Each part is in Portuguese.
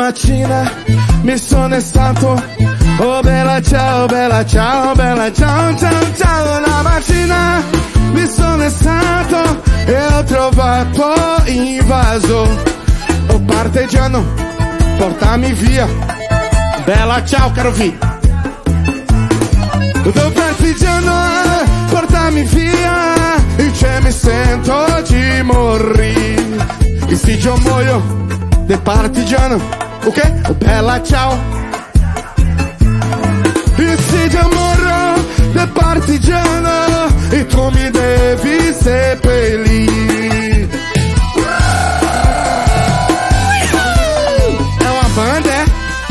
mattina mi sono estato. Oh bella ciao, bella ciao, bella ciao, ciao, ciao. La mattina mi sono estato e ho trovato invaso. Oh partigiano, portami via. Bella ciao, caro figlio. Oh partigiano, portami via. E c'è mi sento di morire. E se io muoio de partigiano, ok? Oh bella ciao. E se io morro de partigiano e tu mi devi seppellire. É uma banda, é?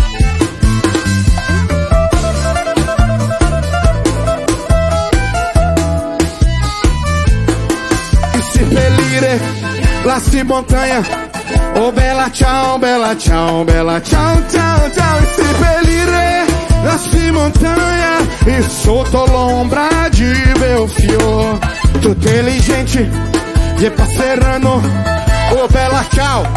E seppellire la si montanha. Oh bella ciao, bella ciao, bella ciao, ciao, ciao. E seppellire la si montanha e sotto l'ombra de Belfior. Tu inteligente e passerano. Oh bella ciao.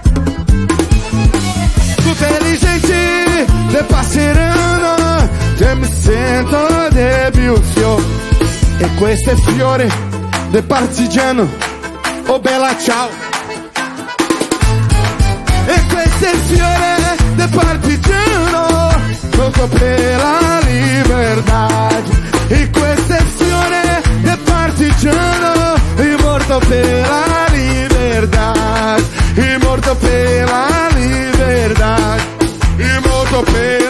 Tu inteligente e passerano. Te mi sento de Belfior. E questo è fiore de partigiano. Oh bella ciao. E questo è il fiore del partigiano, morto per la liberdade. E questo è il fiore del partigiano, morto per la liberdade, morto per la liberdade, morto per